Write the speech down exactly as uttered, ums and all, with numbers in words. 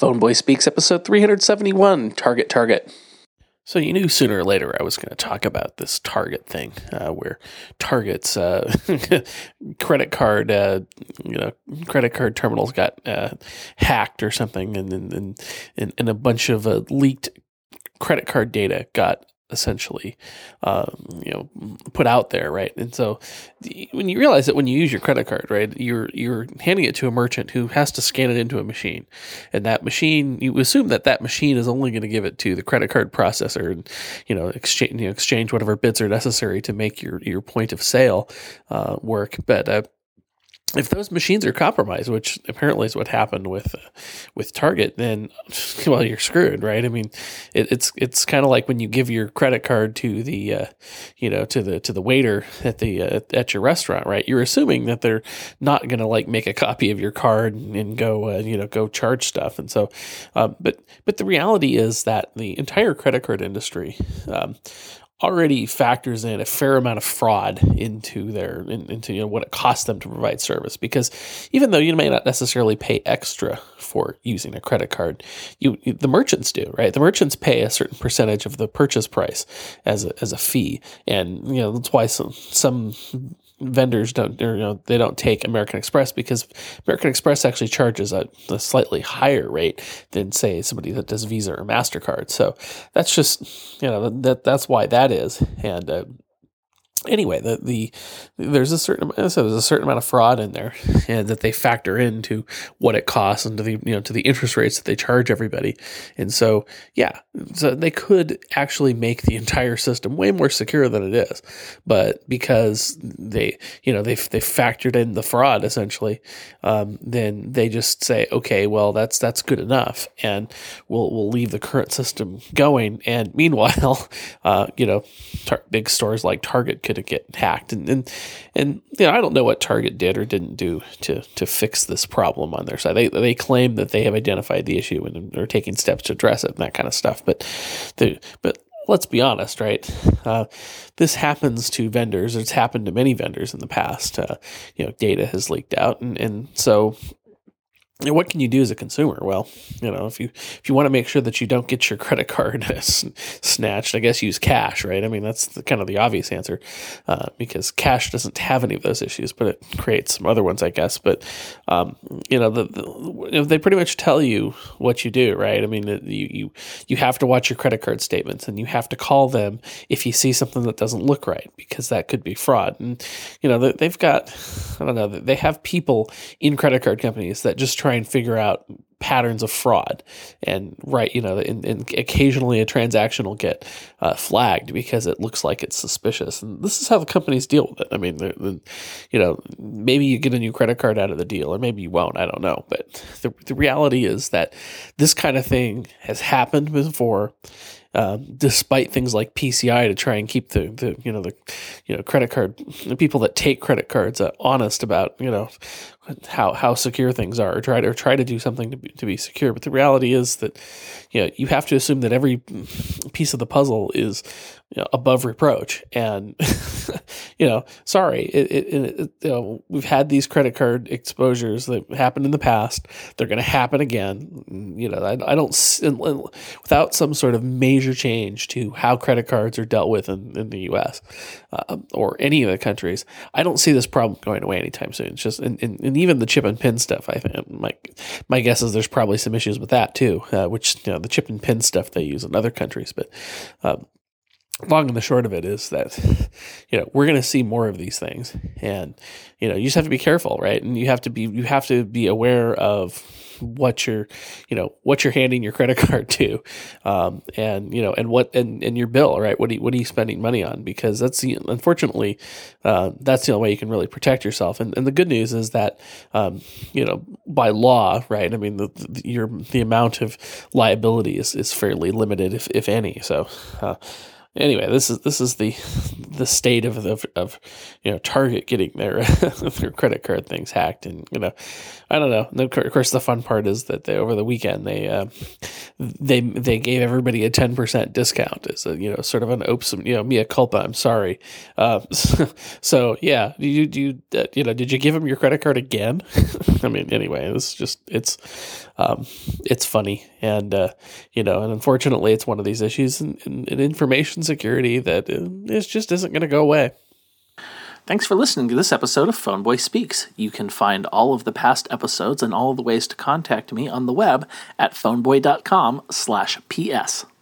Phone Boy Speaks, episode three seventy-one, Target Target. So you knew sooner or later I was going to talk about this Target thing, uh, where Target's uh, credit card, uh, you know, credit card terminals got uh, hacked or something, and and and, and a bunch of uh, leaked credit card data got essentially, uh, you know, put out there, right? And so, the, when you realize that when you use your credit card, right, you're you're handing it to a merchant who has to scan it into a machine, and that machine, you assume that that machine is only going to give it to the credit card processor, and you know, exchange you know, exchange whatever bits are necessary to make your your point of sale uh, work, but uh, if those machines are compromised, which apparently is what happened with uh, with Target, then well, you're screwed, right? I mean, it, it's it's kind of like when you give your credit card to the uh, you know to the to the waiter at the uh, at your restaurant, right? You're assuming that they're not going to like make a copy of your card and, and go uh, you know go charge stuff, and so, um, but but the reality is that the entire credit card industry Um, already factors in a fair amount of fraud into their in, into you know what it costs them to provide service, because even though you may not necessarily pay extra for using a credit card, you, you the merchants do, right? The merchants pay a certain percentage of the purchase price as a as a fee, and you know that's why some some vendors don't, or, you know, they don't take American Express, because American Express actually charges a, a slightly higher rate than, say, somebody that does Visa or MasterCard. So that's just, you know, that that's why that is. And uh, anyway, the the there's a certain so there's a certain amount of fraud in there, and that they factor into what it costs and to the you know to the interest rates that they charge everybody. And so yeah, so they could actually make the entire system way more secure than it is, but because they you know they they factored in the fraud essentially, um, then they just say, okay, well that's that's good enough, and we'll we'll leave the current system going. And meanwhile, uh, you know, tar- big stores like Target could get hacked, and, and and you know I don't know what Target did or didn't do to to fix this problem on their side. They they claim that they have identified the issue and are taking steps to address it and that kind of stuff. But the but let's be honest, right? Uh, this happens to vendors. It's happened to many vendors in the past. Uh, you know, data has leaked out, and and so. And what can you do as a consumer? Well, you know, if you if you want to make sure that you don't get your credit card snatched, I guess use cash, right? I mean, that's the, kind of the obvious answer, uh, because cash doesn't have any of those issues, but it creates some other ones, I guess. But um, you know, the, the you know, they pretty much tell you what you do, right? I mean, you you you have to watch your credit card statements, and you have to call them if you see something that doesn't look right, because that could be fraud. And you know, they've got I don't know, they have people in credit card companies that just try and figure out patterns of fraud, and right, you know, and, and occasionally a transaction will get uh, flagged because it looks like it's suspicious, and this is how the companies deal with it. I mean, they're, they're, you know, maybe you get a new credit card out of the deal, or maybe you won't. I don't know, but the the reality is that this kind of thing has happened before. Um, despite things like P C I to try and keep the, the you know the you know credit card the people that take credit cards uh, honest about you know how how secure things are, or try to or try to do something to be, to be secure. But the reality is that you know you have to assume that every piece of the puzzle is you know, above reproach. And you know, sorry, it, it, it, you know, we've had these credit card exposures that happened in the past. They're going to happen again. You know, I, I don't without some sort of major change to how credit cards are dealt with in, in the U S uh, or any of the countries, I don't see this problem going away anytime soon. It's just and, and, and even the chip and pin stuff. I think my my guess is there's probably some issues with that too, uh, which you know the chip and pin stuff they use in other countries, but. Um, Long and the short of it is that, you know, we're going to see more of these things, and, you know, you just have to be careful, right? And you have to be, you have to be aware of what you're, you know, what you're handing your credit card to, um, and, you know, and what, and, and your bill, right? What are you, what are you spending money on? Because that's the, unfortunately, uh, that's the only way you can really protect yourself. And, and the good news is that, um, you know, by law, right? I mean, the, the, your, the amount of liability is, is fairly limited, if, if any. So, uh, Anyway, this is this is the the state of of, of you know Target getting their their credit card things hacked, and you know I don't know. And of course, the fun part is that they over the weekend they uh, they they gave everybody a ten percent discount as a, you know, sort of an oops, you know, mea culpa, I'm sorry. Uh, so, so yeah, do you, do you, uh, you know, did you give them your credit card again? I mean, anyway, it's just, it's, um, it's funny. And, uh, you know, and unfortunately it's one of these issues in, in, in information security that uh, it just isn't going to go away. Thanks for listening to this episode of Phoneboy Speaks. You can find all of the past episodes and all of the ways to contact me on the web at phoneboy.com slash PS.